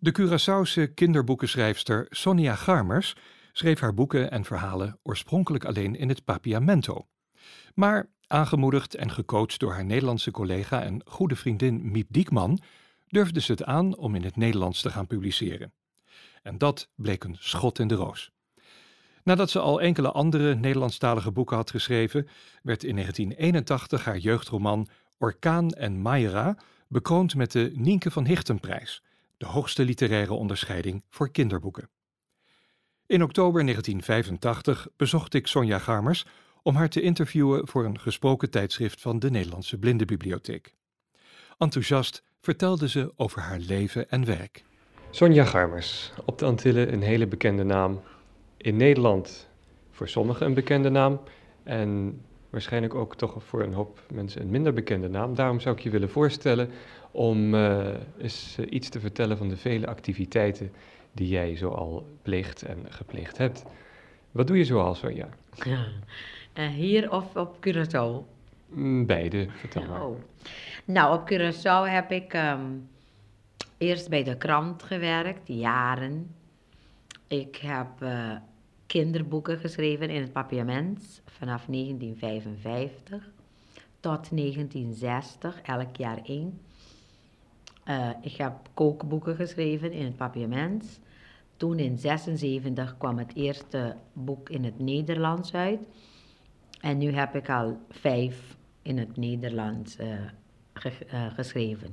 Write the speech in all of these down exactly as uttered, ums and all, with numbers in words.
De Curaçaose kinderboekenschrijfster Sonia Garmers schreef haar boeken en verhalen oorspronkelijk alleen in het Papiamento. Maar aangemoedigd en gecoacht door haar Nederlandse collega en goede vriendin Miep Diekman, durfde ze het aan om in het Nederlands te gaan publiceren. En dat bleek een schot in de roos. Nadat ze al enkele andere Nederlandstalige boeken had geschreven, werd in negentien eenentachtig haar jeugdroman Orkaan en Mayra bekroond met de Nienke van Hichtenprijs, de hoogste literaire onderscheiding voor kinderboeken. In oktober negentien vijfentachtig bezocht ik Sonia Garmers om haar te interviewen voor een gesproken tijdschrift van de Nederlandse Blindenbibliotheek. Enthousiast vertelde ze over haar leven en werk. Sonia Garmers, op de Antillen een hele bekende naam. In Nederland voor sommigen een bekende naam en waarschijnlijk ook toch voor een hoop mensen een minder bekende naam. Daarom zou ik je willen voorstellen om uh, eens uh, iets te vertellen van de vele activiteiten die jij zoal pleegt en gepleegd hebt. Wat doe je zoal, Sonia? Ja. Uh, hier of op Curaçao? Mm, beide, vertel maar. Oh. Nou, op Curaçao heb ik um, eerst bij de krant gewerkt, jaren. Ik heb uh, kinderboeken geschreven in het Papiaments vanaf negentien vijfenvijftig tot negentien zestig, elk jaar één. Uh, ik heb kookboeken geschreven in het Papiaments. Toen in zesenzeventig kwam het eerste boek in het Nederlands uit. En nu heb ik al vijf in het Nederlands uh, ge uh, geschreven.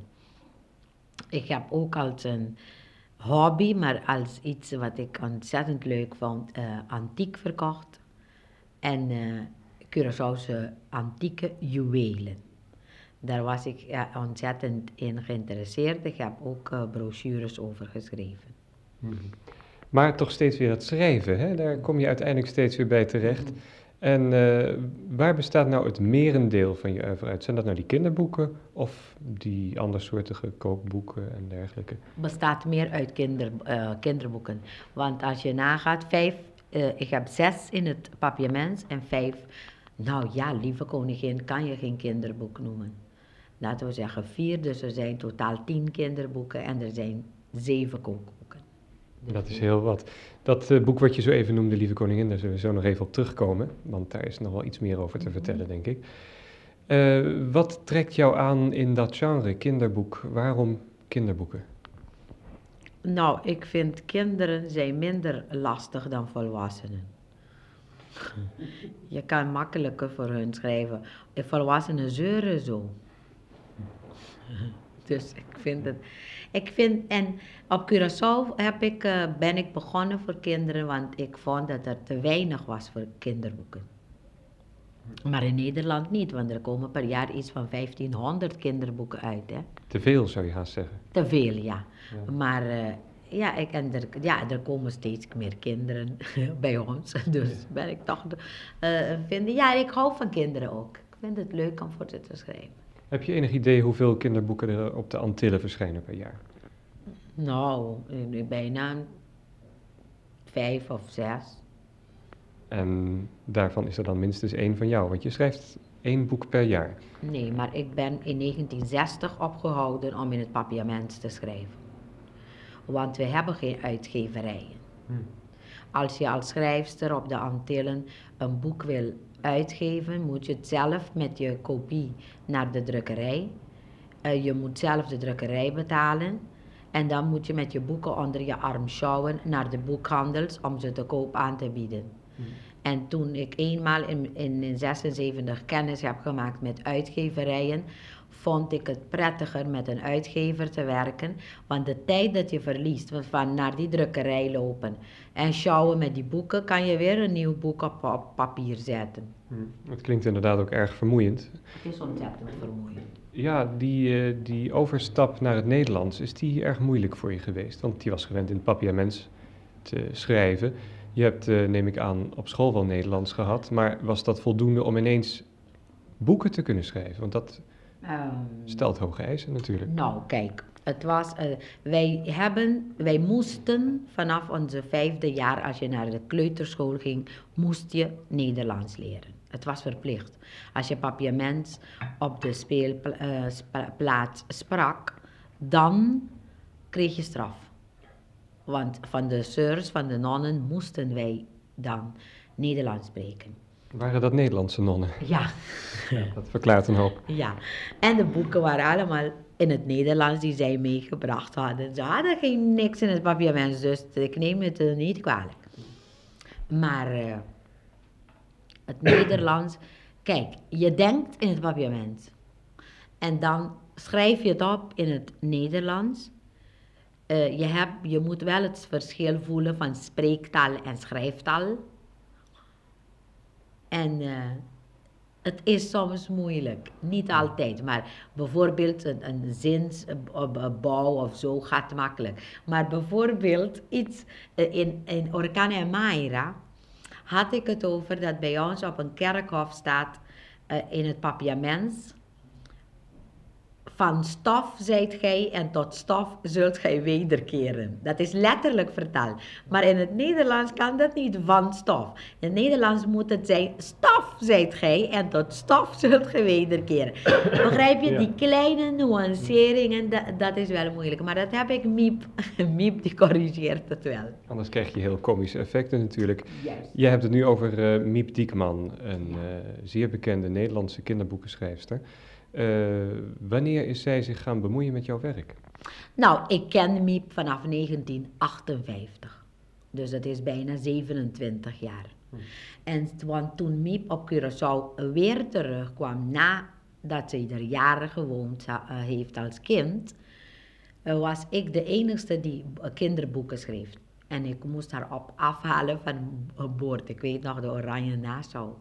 Ik heb ook als een hobby, maar als iets wat ik ontzettend leuk vond, uh, antiek verkocht. En uh, Curaçaose antieke juwelen. Daar was ik ja, ontzettend in geïnteresseerd. Ik heb ook uh, brochures over geschreven. Hmm. Maar toch steeds weer het schrijven, hè? Daar kom je uiteindelijk steeds weer bij terecht. Hmm. En uh, waar bestaat nou het merendeel van je oeuvre uit? Zijn dat nou die kinderboeken of die andersoortige kookboeken en dergelijke? Bestaat meer uit kinder, uh, kinderboeken. Want als je nagaat, vijf, uh, ik heb zes in het Papiaments en vijf. Nou ja, lieve koningin, kan je geen kinderboek noemen. Laten we zeggen vier, dus er zijn totaal tien kinderboeken en er zijn zeven kookboeken. Dat is heel wat. Dat uh, boek wat je zo even noemde, Lieve Koningin, daar zullen we zo nog even op terugkomen, want daar is nog wel iets meer over te vertellen, denk ik. Uh, wat trekt jou aan in dat genre, kinderboek? Waarom kinderboeken? Nou, ik vind kinderen zijn minder lastig dan volwassenen. Je kan makkelijker voor hun schrijven. De volwassenen zeuren zo. Dus ik vind het... Ik vind, en op Curaçao heb ik, uh, ben ik begonnen voor kinderen, want ik vond dat er te weinig was voor kinderboeken. Maar in Nederland niet, want er komen per jaar iets van vijftienhonderd kinderboeken uit. Hè? Te veel, zou je haast zeggen. Te veel, ja. ja. Maar uh, ja, ik, en er, ja, er komen steeds meer kinderen bij ons. Dus ja. ben ik toch... Uh, vind, ja, ik hou van kinderen ook. Ik vind het leuk om voor ze te schrijven. Heb je enig idee hoeveel kinderboeken er op de Antillen verschijnen per jaar? Nou, bijna vijf of zes. En daarvan is er dan minstens één van jou, want je schrijft één boek per jaar. Nee, maar ik ben in negentien zestig opgehouden om in het Papiaments te schrijven. Want we hebben geen uitgeverijen. Hmm. Als je als schrijfster op de Antillen een boek wil uitgeven, moet je het zelf met je kopie naar de drukkerij. Uh, je moet zelf de drukkerij betalen. En dan moet je met je boeken onder je arm sjouwen naar de boekhandels om ze te koop aan te bieden. Hmm. En toen ik eenmaal in, in, in zesenzeventig kennis heb gemaakt met uitgeverijen, vond ik het prettiger met een uitgever te werken. Want de tijd dat je verliest van naar die drukkerij lopen en sjouwen met die boeken, kan je weer een nieuw boek op, op papier zetten. Hmm. Het klinkt inderdaad ook erg vermoeiend. Het is ontzettend vermoeiend. Ja, die, uh, die overstap naar het Nederlands, is die erg moeilijk voor je geweest? Want je was gewend in het Papiaments te schrijven. Je hebt, uh, neem ik aan, op school wel Nederlands gehad, maar was dat voldoende om ineens boeken te kunnen schrijven? Want dat um, stelt hoge eisen natuurlijk. Nou, kijk, het was, uh, wij, hebben, wij moesten vanaf onze vijfde jaar, als je naar de kleuterschool ging, moest je Nederlands leren. Het was verplicht. Als je Papiaments op de speelplaats sprak, dan kreeg je straf. Want van de zeurs, van de nonnen, moesten wij dan Nederlands spreken. Waren dat Nederlandse nonnen? Ja. Ja, dat verklaart een hoop. Ja, en de boeken waren allemaal in het Nederlands die zij meegebracht hadden. Ze hadden geen niks in het papiament, dus ik neem het uh, niet kwalijk. Maar uh, het Nederlands, kijk, je denkt in het papiament. En dan schrijf je het op in het Nederlands. Uh, je, hebt, je moet wel het verschil voelen van spreektaal en schrijftaal. En uh, het is soms moeilijk, niet altijd, maar bijvoorbeeld een, een zinsbouw of zo gaat makkelijk. Maar bijvoorbeeld iets in, in Orkana en Maira had ik het over dat bij ons op een kerkhof staat uh, in het papiament: van stof zijt gij en tot stof zult gij wederkeren. Dat is letterlijk vertaald. Maar in het Nederlands kan dat niet, van stof. In het Nederlands moet het zijn: stof zijt gij en tot stof zult gij wederkeren. Begrijp je? Ja. Die kleine nuanceringen, dat, dat is wel moeilijk. Maar dat heb ik Miep. Miep die corrigeert het wel. Anders krijg je heel komische effecten natuurlijk. Juist. Je hebt het nu over uh, Miep Diekman, een uh, zeer bekende Nederlandse kinderboekenschrijfster. Uh, wanneer is zij zich gaan bemoeien met jouw werk? Nou, ik ken Miep vanaf negentien achtenvijftig. Dus dat is bijna zevenentwintig jaar. Hm. En want toen Miep op Curaçao weer terugkwam, nadat zij er jaren gewoond uh, heeft als kind, uh, was ik de enigste die kinderboeken schreef. En ik moest haar op afhalen van boord. Ik weet nog, de Oranje Nassau.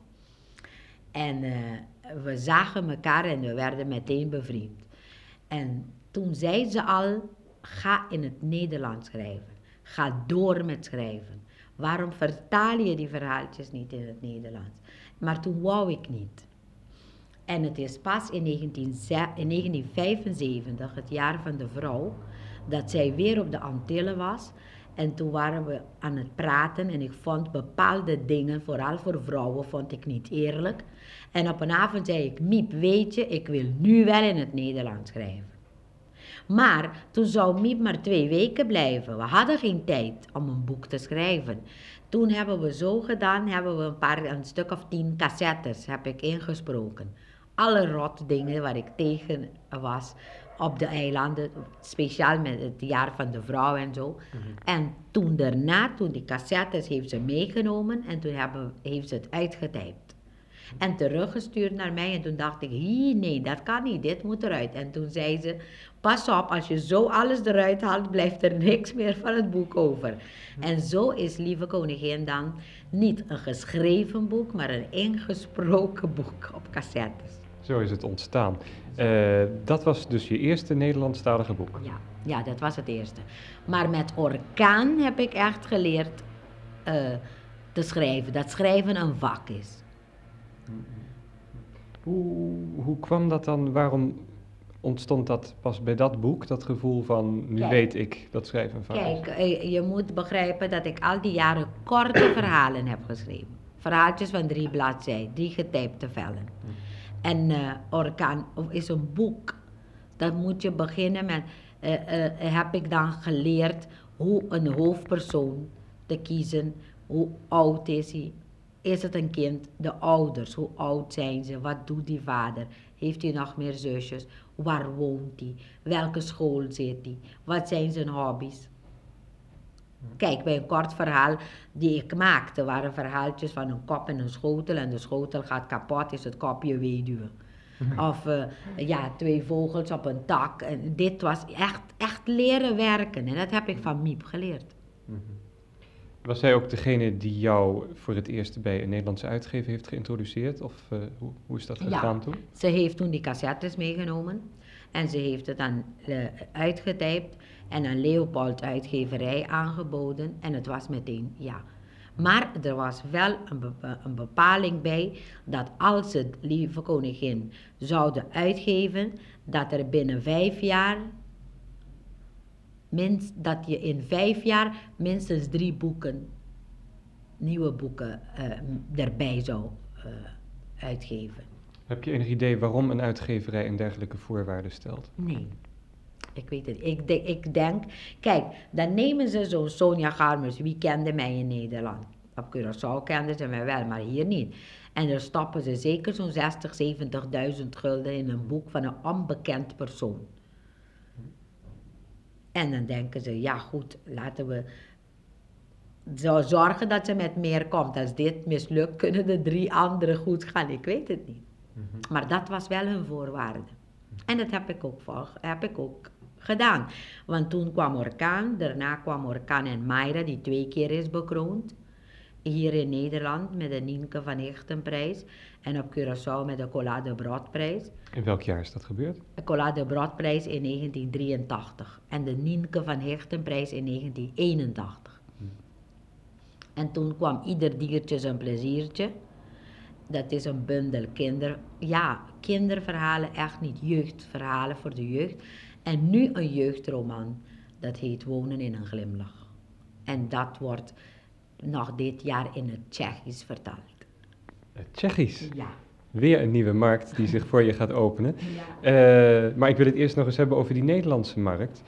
En uh, we zagen elkaar en we werden meteen bevriend. En toen zei ze al: ga in het Nederlands schrijven. Ga door met schrijven. Waarom vertaal je die verhaaltjes niet in het Nederlands? Maar toen wou ik niet. En het is pas in, negentien, in negentien vijfenzeventig, het jaar van de vrouw, dat zij weer op de Antillen was. En toen waren we aan het praten en ik vond bepaalde dingen, vooral voor vrouwen, vond ik niet eerlijk. En op een avond zei ik: Miep, weet je, ik wil nu wel in het Nederlands schrijven. Maar toen zou Miep maar twee weken blijven. We hadden geen tijd om een boek te schrijven. Toen hebben we zo gedaan, hebben we een paar, een stuk of tien cassettes heb ik ingesproken. Alle rot dingen waar ik tegen was op de eilanden, speciaal met het jaar van de vrouw en zo. Mm-hmm. En toen daarna, toen die cassettes heeft ze meegenomen en toen hebben, heeft ze het uitgetypt. En teruggestuurd naar mij en toen dacht ik: Hie, nee, dat kan niet, dit moet eruit. En toen zei ze: pas op, als je zo alles eruit haalt, blijft er niks meer van het boek over. Mm-hmm. En zo is Lieve Koningin dan niet een geschreven boek, maar een ingesproken boek op cassettes. Zo is het ontstaan. Uh, dat was dus je eerste Nederlandstalige boek? Ja, ja, dat was het eerste. Maar met Orkaan heb ik echt geleerd uh, te schrijven. Dat schrijven een vak is. Hoe, hoe kwam dat dan? Waarom ontstond dat pas bij dat boek, dat gevoel van: nu Kijk, weet ik dat schrijven een vak is? Kijk, uh, je moet begrijpen dat ik al die jaren korte verhalen heb geschreven. Verhaaltjes van drie bladzijden, drie getypte vellen. Hm. En uh, Orkaan is een boek. Dat moet je beginnen met, uh, uh, heb ik dan geleerd hoe een hoofdpersoon te kiezen. Hoe oud is hij? Is het een kind? De ouders, hoe oud zijn ze? Wat doet die vader? Heeft hij nog meer zusjes? Waar woont hij? Welke school zit hij? Wat zijn zijn hobby's? Kijk, bij een kort verhaal die ik maakte, waren verhaaltjes van een kop en een schotel. En de schotel gaat kapot, is het kopje weduwe. Of uh, ja, twee vogels op een tak. En dit was echt, echt leren werken. En dat heb ik van Miep geleerd. Was zij ook degene die jou voor het eerst bij een Nederlandse uitgever heeft geïntroduceerd? Of uh, hoe, hoe is dat gegaan ja, toen? Ze heeft toen die cassettes meegenomen. En ze heeft het dan uh, uitgetypt en aan Leopold uitgeverij aangeboden. En het was meteen ja. Maar er was wel een, be- een bepaling bij dat als ze Lieve Koningin zouden uitgeven, dat er binnen vijf jaar, minst, dat je in vijf jaar minstens drie boeken, nieuwe boeken uh, erbij zou uh, uitgeven. Heb je enig idee waarom een uitgeverij een dergelijke voorwaarde stelt? Nee. ik weet het. Ik, de, ik denk, kijk, dan nemen ze zo'n Sonja Garmers. Wie kende mij in Nederland? Op Curaçao kenden ze mij wel, maar hier niet. En dan stoppen ze zeker zo'n zestig, zeventigduizend gulden in een boek van een onbekend persoon. En dan denken ze, ja goed, laten we zo zorgen dat ze met meer komt. Als dit mislukt, kunnen de drie anderen goed gaan. Ik weet het niet. Mm-hmm. Maar dat was wel hun voorwaarde. En dat heb ik ook, vol, heb ik ook gedaan. Want toen kwam Orkaan, daarna kwam Orkaan en Mayra, die twee keer is bekroond. Hier in Nederland met de Nienke van Hechtenprijs en op Curaçao met de Cola de Brodprijs. In welk jaar is dat gebeurd? De Cola de Brodprijs in negentien drieëntachtig en de Nienke van Hechtenprijs in negentien eenentachtig. Hmm. En toen kwam Ieder diertje zijn pleziertje. Dat is een bundel kinder, ja, kinderverhalen, echt niet jeugdverhalen voor de jeugd. En nu een jeugdroman, dat heet Wonen in een glimlach. En dat wordt nog dit jaar in het Tsjechisch vertaald. Het Tsjechisch? Ja. Weer een nieuwe markt die zich voor je gaat openen. Ja. Uh, maar ik wil het eerst nog eens hebben over die Nederlandse markt.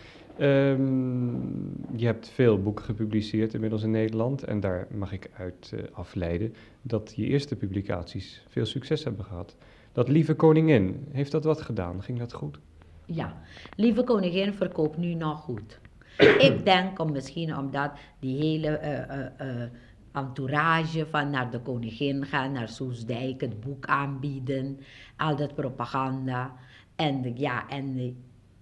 Um, je hebt veel boeken gepubliceerd inmiddels in Nederland en daar mag ik uit uh, afleiden dat je eerste publicaties veel succes hebben gehad. Dat Lieve Koningin, heeft dat wat gedaan? Ging dat goed? Ja, Lieve Koningin verkoopt nu nog goed. Ik denk om misschien omdat die hele uh, uh, uh, entourage van naar de koningin gaan, naar Soesdijk, het boek aanbieden, al dat propaganda. En de, ja, en de,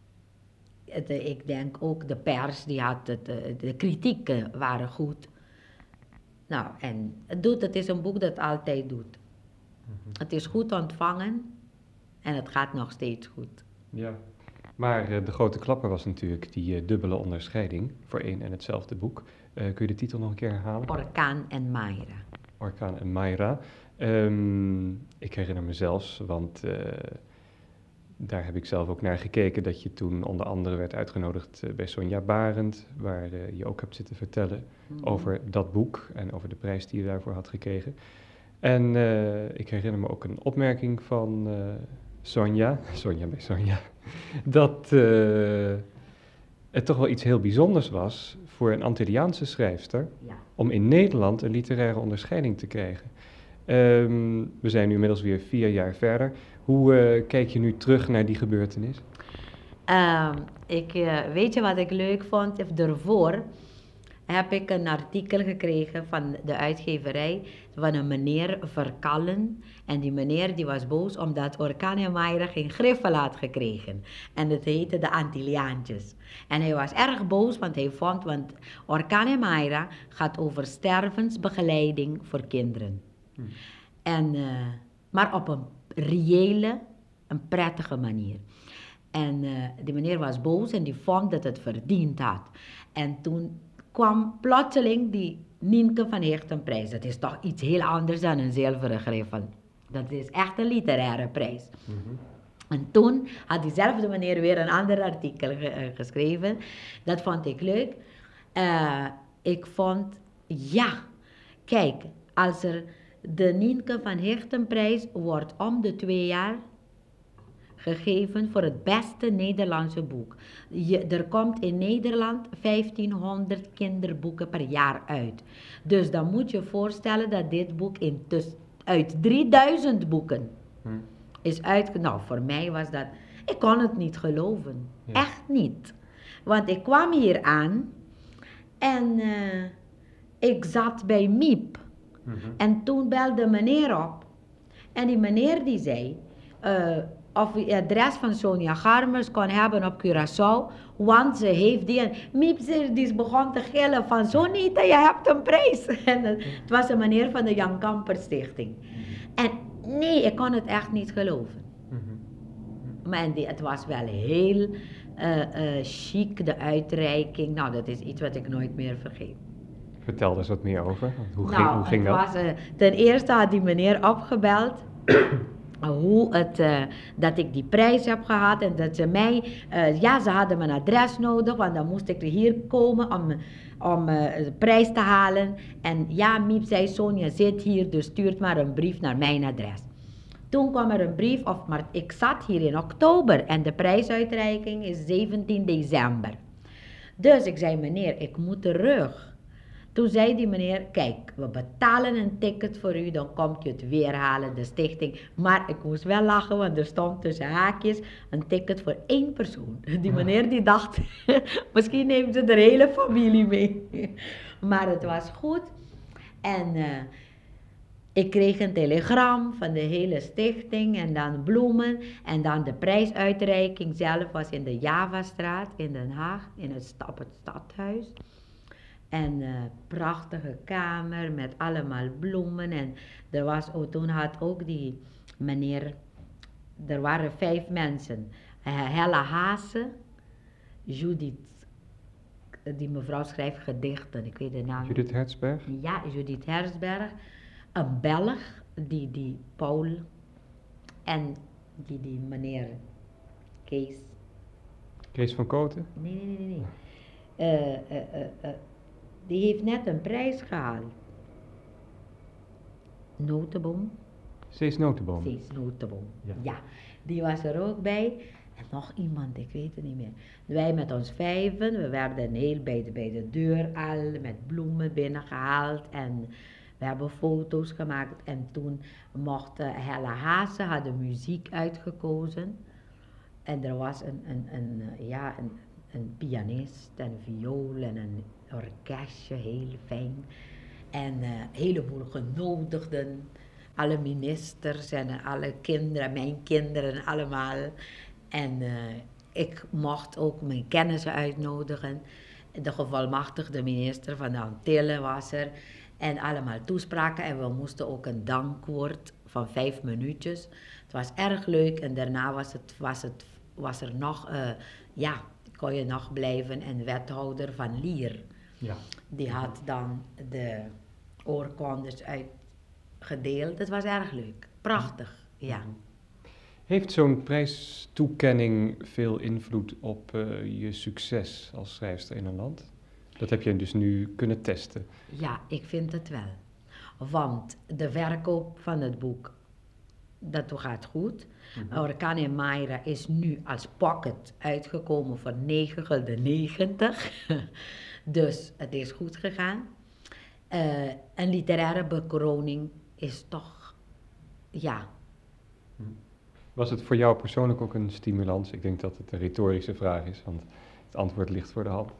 de, ik denk ook de pers, die had het, de, de kritieken waren goed. Nou, en het doet, het is een boek dat altijd doet. Mm-hmm. Het is goed ontvangen en het gaat nog steeds goed. Ja. Maar uh, de grote klapper was natuurlijk die uh, dubbele onderscheiding voor één en hetzelfde boek. Uh, kun je de titel nog een keer herhalen? Orkaan en Mayra. Orkaan en Mayra. Um, ik herinner me zelfs, want uh, daar heb ik zelf ook naar gekeken, dat je toen onder andere werd uitgenodigd uh, bij Sonja Barend, waar uh, je ook hebt zitten vertellen mm-hmm. over dat boek en over de prijs die je daarvoor had gekregen. En uh, ik herinner me ook een opmerking van uh, Sonja, Sonja bij Sonja, dat uh, het toch wel iets heel bijzonders was voor een Antilliaanse schrijfster ja. om in Nederland een literaire onderscheiding te krijgen. Um, we zijn nu inmiddels weer vier jaar verder. Hoe uh, kijk je nu terug naar die gebeurtenis? Uh, ik, uh, weet je wat ik leuk vond? Daarvoor heb ik een artikel gekregen van de uitgeverij van een meneer Verkallen. En die meneer die was boos omdat Orkaan en Mayra geen griffel had gekregen. En dat heette de Antilliaantjes. En hij was erg boos, want hij vond, want Orkaan en Mayra gaat over stervensbegeleiding voor kinderen. Hmm. En, uh, maar op een reële, een prettige manier. En uh, die meneer was boos en die vond dat het verdiend had. En toen kwam plotseling die Nienke van Hechtenprijs. Dat is toch iets heel anders dan een zilveren griffel. Dat is echt een literaire prijs. Mm-hmm. En toen had diezelfde meneer weer een ander artikel ge- uh, geschreven. Dat vond ik leuk. Uh, ik vond, ja, kijk, als er de Nienke van Hechtenprijs wordt om de twee jaar gegeven voor het beste Nederlandse boek. Je, er komt in Nederland vijftienhonderd kinderboeken per jaar uit. Dus dan moet je voorstellen dat dit boek intussen uit drieduizend boeken hmm. is uit. Nou, voor mij was dat, ik kon het niet geloven. Ja. Echt niet. Want ik kwam hier aan en uh, ik zat bij Miep. Mm-hmm. En toen belde meneer op. En die meneer die zei, Uh, of je adres van Sonja Garmers kon hebben op Curaçao, want ze heeft die. En Miep die begon te gillen van, Sonita, je hebt een prijs. En het was een meneer van de Jan Kamper Stichting. En nee, ik kon het echt niet geloven. Maar die, het was wel heel uh, uh, chic, de uitreiking. Nou, dat is iets wat ik nooit meer vergeet. Vertel er eens wat meer over. Hoe nou, ging, hoe ging dat? Was, uh, ten eerste had die meneer opgebeld. Hoe het, uh, dat ik die prijs heb gehad en dat ze mij, uh, ja, ze hadden mijn adres nodig, want dan moest ik hier komen om, om uh, de prijs te halen. En ja, Miep zei, Sonja zit hier, dus stuurt maar een brief naar mijn adres. Toen kwam er een brief, of, maar ik zat hier in oktober en de prijsuitreiking is zeventien december. Dus ik zei, meneer, ik moet terug. Toen zei die meneer, kijk, we betalen een ticket voor u, dan komt u het weer halen, de stichting. Maar ik moest wel lachen, want er stond tussen haakjes een ticket voor één persoon. Die meneer die dacht, misschien neemt ze de hele familie mee. Maar het was goed. En uh, ik kreeg een telegram van de hele stichting en dan bloemen. En dan de prijsuitreiking zelf was in de Javastraat in Den Haag, in het, op het stadhuis. En uh, prachtige kamer met allemaal bloemen. En er was, oh, toen had ook die meneer, er waren vijf mensen. Uh, Hella Haase, Judith, die mevrouw schrijft gedichten, ik weet de naam. Judith Herzberg? Ja, Judith Herzberg. Een Belg, die, die Paul. En die, die meneer Kees. Kees van Koten? Nee, nee, nee, nee. Uh, uh, uh, uh, Die heeft net een prijs gehaald. Notenboom. Cees Notenboom. Cees Notenboom, ja. ja. Die was er ook bij. En nog iemand, ik weet het niet meer. Wij met ons vijven, we werden heel bij de, bij de deur al met bloemen binnengehaald. En we hebben foto's gemaakt. En toen mocht uh, Hella Haase, had de muziek uitgekozen. En er was een, een, een, ja, een, een pianist en een viool en een orkestje, heel fijn. En een uh, heleboel genodigden, alle ministers en alle kinderen, mijn kinderen allemaal. En uh, ik mocht ook mijn kennissen uitnodigen. De gevolmachtigde minister van de Antillen was er. En allemaal toespraken en we moesten ook een dankwoord van vijf minuutjes. Het was erg leuk en daarna was, het, was, het, was er nog, uh, ja, kon je nog blijven en wethouder van Lier. Ja. Die had dan de oorkondes uitgedeeld. Het was erg leuk. Prachtig, ja. Heeft zo'n prijstoekenning veel invloed op uh, je succes als schrijfster in een land? Dat heb je dus nu kunnen testen. Ja, ik vind het wel. Want de verkoop van het boek, dat gaat goed. Mm-hmm. Orkaan en Mayra is nu als pocket uitgekomen voor negen gulden negentig. Dus het is goed gegaan. Uh, een literaire bekroning is toch, ja. Was het voor jou persoonlijk ook een stimulans? Ik denk dat het een retorische vraag is, want het antwoord ligt voor de hand.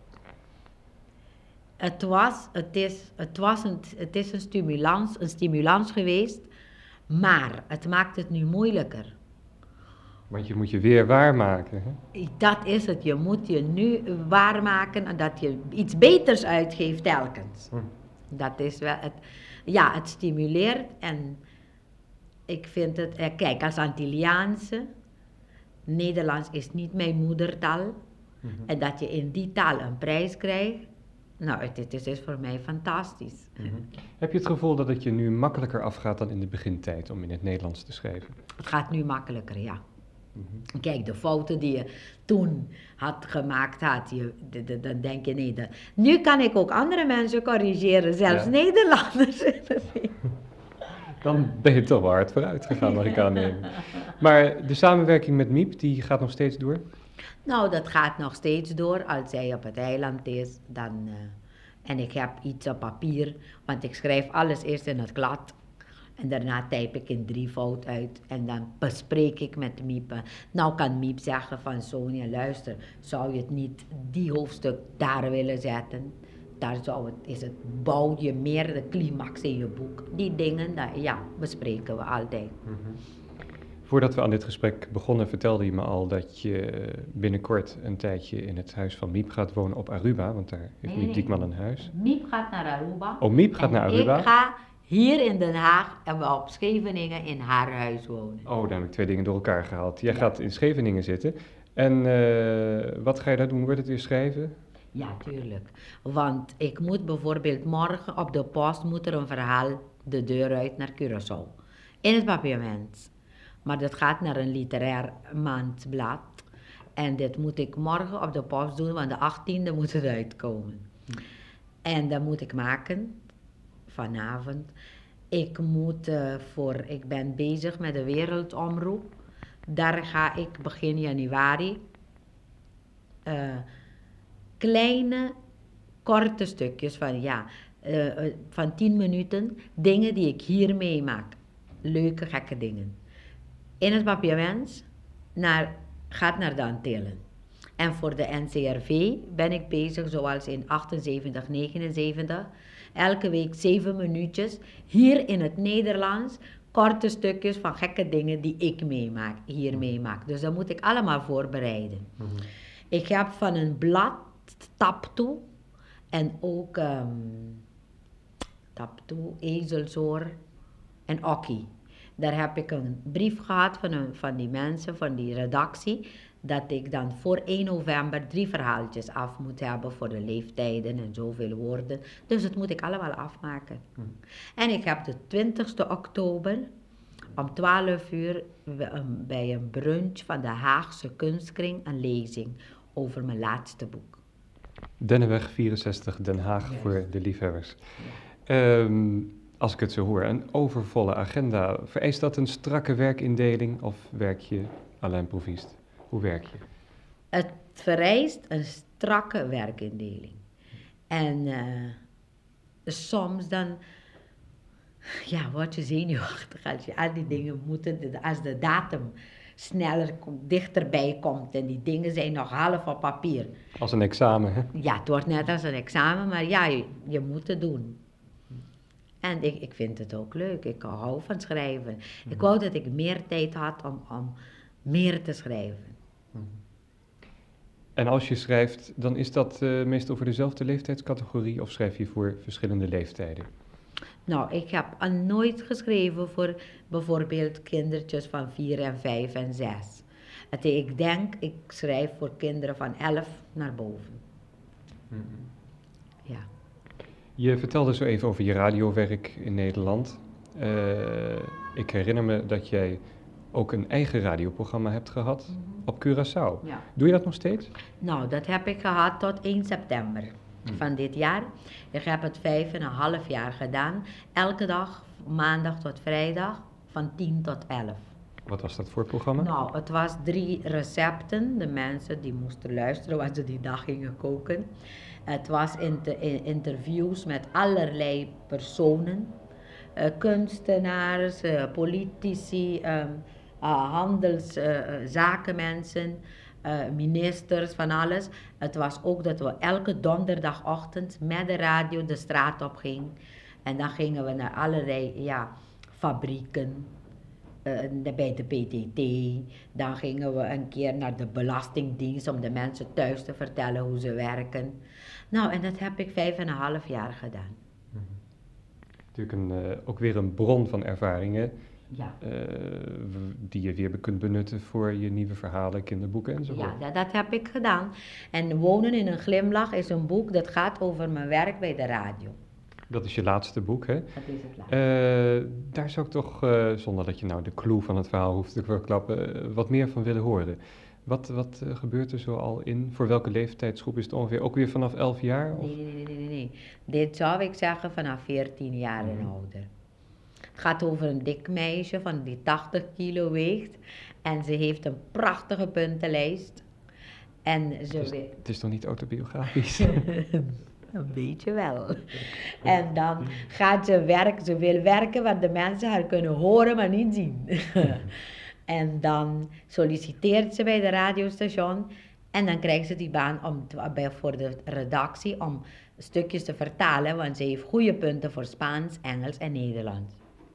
Het was, het is, het was een, het is een stimulans, een stimulans geweest, maar het maakt het nu moeilijker. Want je moet je weer waarmaken. Hè? Dat is het, je moet je nu waarmaken en dat je iets beters uitgeeft telkens. Hm. Dat is wel het, ja, het stimuleert en ik vind het, kijk, als Antilliaanse, Nederlands is niet mijn moedertaal, mm-hmm. en dat je in die taal een prijs krijgt, nou, het, het is voor mij fantastisch. Mm-hmm. Heb je het gevoel dat het je nu makkelijker afgaat dan in de begintijd om in het Nederlands te schrijven? Het gaat nu makkelijker, ja. Mm-hmm. Kijk, de fouten die je toen had gemaakt had, je, de, de, dan denk je nee. De, nu kan ik ook andere mensen corrigeren, zelfs ja. Nederlanders. Dan ben je toch wel hard vooruit gegaan, mag ik aannemen. Maar de samenwerking met Miep, die gaat nog steeds door? Nou, dat gaat nog steeds door. Als zij op het eiland is, dan... Uh, en ik heb iets op papier, want ik schrijf alles eerst in het klad. En daarna typ ik in drievoud uit en dan bespreek ik met Miep. Nou kan Miep zeggen van Sonia, luister, zou je het niet die hoofdstuk daar willen zetten? Daar zou het, is het, bouw je meer de climax in je boek. Die dingen, dat, ja, bespreken we altijd. Mm-hmm. Voordat we aan dit gesprek begonnen, vertelde je me al dat je binnenkort een tijdje in het huis van Miep gaat wonen op Aruba, want daar heeft nee, Miep Diekman een huis. Miep gaat naar Aruba. Oh, Miep gaat naar Aruba? Ik ga hier in Den Haag en we op Scheveningen in haar huis wonen. Oh, daar heb ik twee dingen door elkaar gehaald. Jij ja. gaat in Scheveningen zitten. En uh, wat ga je daar doen? Wordt het weer schrijven? Ja, tuurlijk. Want ik moet bijvoorbeeld morgen op de post moet er een verhaal de deur uit naar Curaçao. In het papiament. Maar dat gaat naar een literair maandblad. En dit moet ik morgen op de post doen, want de achttiende moet het uitkomen. Hm. En dat moet ik maken, vanavond. Ik moet uh, voor, ik ben bezig met de wereldomroep. Daar ga ik begin januari uh, kleine, korte stukjes van, ja, uh, uh, van tien minuten, dingen die ik hier meemaak. Leuke, gekke dingen. In het Papiaments naar, gaat naar de Antillen. En voor de N C R V ben ik bezig zoals in achtenzeventig, negenenzeventig. Elke week zeven minuutjes, hier in het Nederlands, korte stukjes van gekke dingen die ik meemaak, hier meemaak. Dus dat moet ik allemaal voorbereiden. Mm-hmm. Ik heb van een blad Taptoe en ook um, Taptoe, ezelsoor en okkie. Daar heb ik een brief gehad van, een, van die mensen, van die redactie, dat ik dan voor één november drie verhaaltjes af moet hebben voor de leeftijden en zoveel woorden. Dus dat moet ik allemaal afmaken. Hmm. En ik heb de twintigste oktober om twaalf uur bij een brunch van de Haagse Kunstkring een lezing over mijn laatste boek. Dennenweg vierenzestig, Den Haag, yes. Voor de liefhebbers. Ja. Um, als ik het zo hoor, een overvolle agenda. Vereist dat een strakke werkindeling of werk je à l'improviste? Hoe werk je? Het vereist een strakke werkindeling. En uh, soms dan, ja, word je zenuwachtig als je al die dingen moet, als de datum sneller, dichterbij komt en die dingen zijn nog half op papier. Als een examen, hè? Ja, het wordt net als een examen, maar ja, je, je moet het doen. En ik, ik vind het ook leuk, ik hou van schrijven. Mm-hmm. Ik wou dat ik meer tijd had om, om meer te schrijven. Mm-hmm. En als je schrijft, dan is dat uh, meestal voor dezelfde leeftijdscategorie of schrijf je voor verschillende leeftijden? Nou, ik heb al nooit geschreven voor bijvoorbeeld kindertjes van vier en vijf en zes. Het, ik denk, ik schrijf voor kinderen van elf naar boven. Mm-hmm. Ja. Je vertelde zo even over je radiowerk in Nederland. Uh, ik herinner me dat jij ook een eigen radioprogramma hebt gehad mm-hmm. op Curaçao. Ja. Doe je dat nog steeds? Nou, dat heb ik gehad tot één september mm. van dit jaar. Ik heb het vijf en een half jaar gedaan. Elke dag, maandag tot vrijdag, van tien tot elf. Wat was dat voor programma? Nou, het was drie recepten. De mensen die moesten luisteren wat ze die dag gingen koken. Het was inter- interviews met allerlei personen. Uh, kunstenaars, uh, politici, um, uh, handelszakenmensen, uh, uh, ministers, van alles. Het was ook dat we elke donderdagochtend met de radio de straat op gingen. En dan gingen we naar allerlei ja, fabrieken. Uh, bij de P T T, dan gingen we een keer naar de Belastingdienst om de mensen thuis te vertellen hoe ze werken. Nou, en dat heb ik vijf en een half jaar gedaan. Mm-hmm. Natuurlijk een, uh, ook weer een bron van ervaringen, ja. uh, die je weer kunt benutten voor je nieuwe verhalen, kinderboeken enzovoort. Ja, dat heb ik gedaan. En Wonen in een glimlach is een boek dat gaat over mijn werk bij de radio. Dat is je laatste boek, hè? Dat is het laatste. Uh, daar zou ik toch, uh, zonder dat je nou de clue van het verhaal hoeft te verklappen, uh, wat meer van willen horen. Wat, wat uh, gebeurt er zo al in? Voor welke leeftijdsgroep is het ongeveer? Ook weer vanaf elf jaar? Of? Nee, nee, nee, nee, nee. Dit zou ik zeggen vanaf veertien jaar en mm-hmm. ouder. Het gaat over een dik meisje van die tachtig kilo weegt. En ze heeft een prachtige puntenlijst. En ze het, is, we- het is toch niet autobiografisch? Een beetje wel. En dan gaat ze werken, ze wil werken waar de mensen haar kunnen horen, maar niet zien. En dan solliciteert ze bij de radiostation en dan krijgt ze die baan om, bij, voor de redactie om stukjes te vertalen, want ze heeft goede punten voor Spaans, Engels en Nederlands.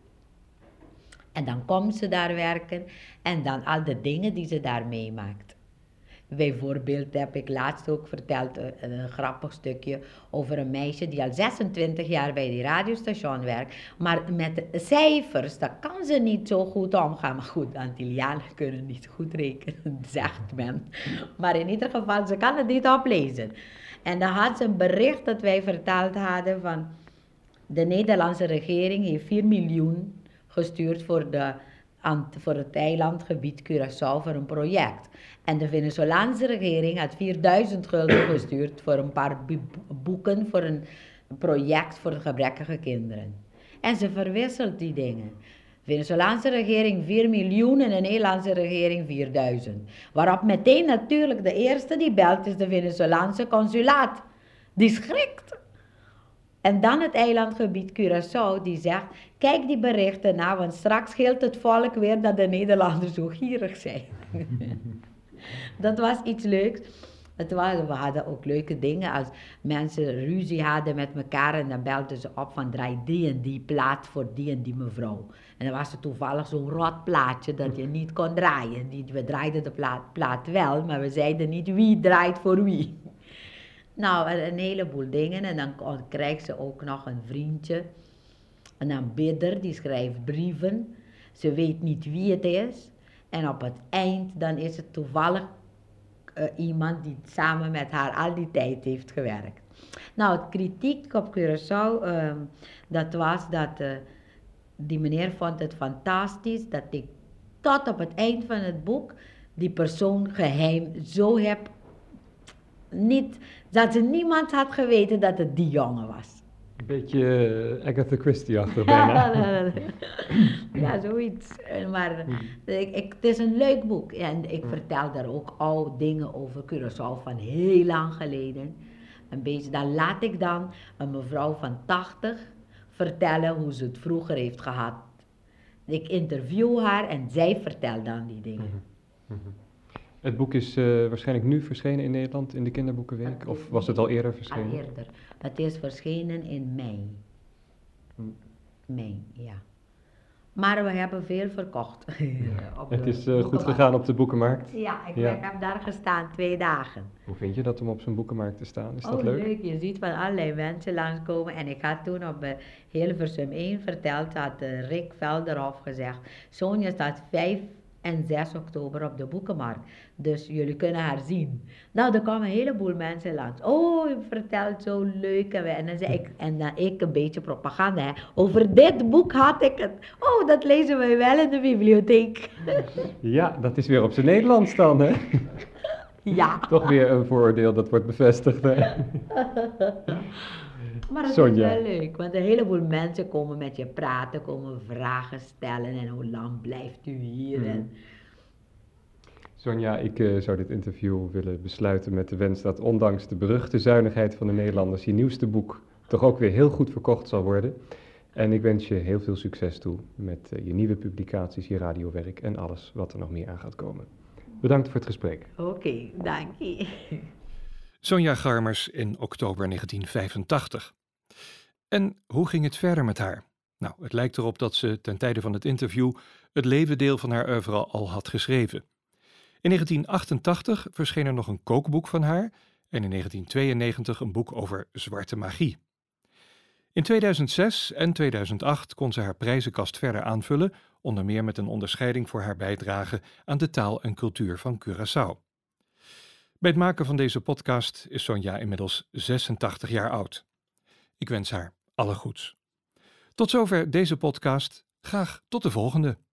En dan komt ze daar werken en dan al de dingen die ze daar meemaakt. Bijvoorbeeld heb ik laatst ook verteld een, een grappig stukje over een meisje die al zesentwintig jaar bij die radiostation werkt. Maar met de cijfers, daar kan ze niet zo goed omgaan. Maar goed, Antillianen kunnen niet goed rekenen, zegt men. Maar in ieder geval, ze kan het niet oplezen. En dan had ze een bericht dat wij verteld hadden van de Nederlandse regering heeft vier miljoen gestuurd voor, de, voor het eilandgebied Curaçao voor een project. En de Venezolaanse regering had vierduizend gulden gestuurd voor een paar boeken voor een project voor de gebrekkige kinderen. En ze verwisselt die dingen. De Venezolaanse regering vier miljoen en de Nederlandse regering vierduizend. Waarop meteen natuurlijk de eerste die belt is de Venezolaanse consulaat. Die schrikt. En dan het eilandgebied Curaçao die zegt, kijk die berichten na, want straks scheelt het volk weer dat de Nederlanders zo gierig zijn. Dat was iets leuks. Het was, we hadden ook leuke dingen als mensen ruzie hadden met elkaar en dan belden ze op van draai die en die plaat voor die en die mevrouw. En dan was het toevallig zo'n rot plaatje dat je niet kon draaien. Die, we draaiden de plaat, plaat wel, maar we zeiden niet wie draait voor wie. Nou, een heleboel dingen en dan krijgt ze ook nog een vriendje, een aanbidder, die schrijft brieven. Ze weet niet wie het is en op het eind dan is het toevallig uh, iemand die samen met haar al die tijd heeft gewerkt. Nou, het kritiek op Curaçao, uh, dat was dat uh, die meneer vond het fantastisch dat ik tot op het eind van het boek die persoon geheim zo heb, niet, dat ze niemand had geweten dat het die jongen was. Een beetje uh, Agatha Christie-achtig bijna. Ja, zoiets. Maar ik, ik, het is een leuk boek. En ik vertel daar ook oude dingen over Curaçao van heel lang geleden. Een beetje, dan laat ik dan een mevrouw van tachtig vertellen hoe ze het vroeger heeft gehad. Ik interview haar en zij vertelt dan die dingen. Mm-hmm. Mm-hmm. Het boek is uh, waarschijnlijk nu verschenen in Nederland in de Kinderboekenweek? Of was het al eerder verschenen? Al eerder. Het is verschenen in mei. Hmm. Mei, ja. Maar we hebben veel verkocht. Op het is uh, goed gegaan op de boekenmarkt? Ja, ik, ja. ik heb daar gestaan twee dagen. Hoe vind je dat om op zo'n boekenmarkt te staan? Is oh, dat leuk? leuk? Je ziet van allerlei mensen langskomen. En ik had toen op uh, Hilversum één verteld, had uh, Rick Velderhof gezegd, Sonja staat vijf en zes oktober op de boekenmarkt. Dus jullie kunnen haar zien. Nou, er kwamen een heleboel mensen langs. Oh, je vertelt zo leuk. En, wij, en dan zei ik, en dan ik een beetje propaganda. Hè. Over dit boek had ik het. Oh, dat lezen wij wel in de bibliotheek. Ja, dat is weer op zijn Nederlands dan, hè? Ja. Toch weer een vooroordeel dat wordt bevestigd, hè? Maar het Sonja. Is wel leuk, want een heleboel mensen komen met je praten, komen vragen stellen en hoe lang blijft u hier? Mm. En... Sonja, ik uh, zou dit interview willen besluiten met de wens dat ondanks de beruchte zuinigheid van de Nederlanders je nieuwste boek toch ook weer heel goed verkocht zal worden. En ik wens je heel veel succes toe met uh, je nieuwe publicaties, je radiowerk en alles wat er nog meer aan gaat komen. Bedankt voor het gesprek. Oké, okay, dank je. Sonja Garmers in oktober negentien vijfentachtig. En hoe ging het verder met haar? Nou, het lijkt erop dat ze ten tijde van het interview het levendeel van haar oeuvre al had geschreven. In negentien achtentachtig verscheen er nog een kookboek van haar en in negentien tweeënnegentig een boek over zwarte magie. In tweeduizend zes en tweeduizend acht kon ze haar prijzenkast verder aanvullen, onder meer met een onderscheiding voor haar bijdrage aan de taal en cultuur van Curaçao. Bij het maken van deze podcast is Sonja inmiddels zesentachtig jaar oud. Ik wens haar alle goeds. Tot zover deze podcast. Graag tot de volgende.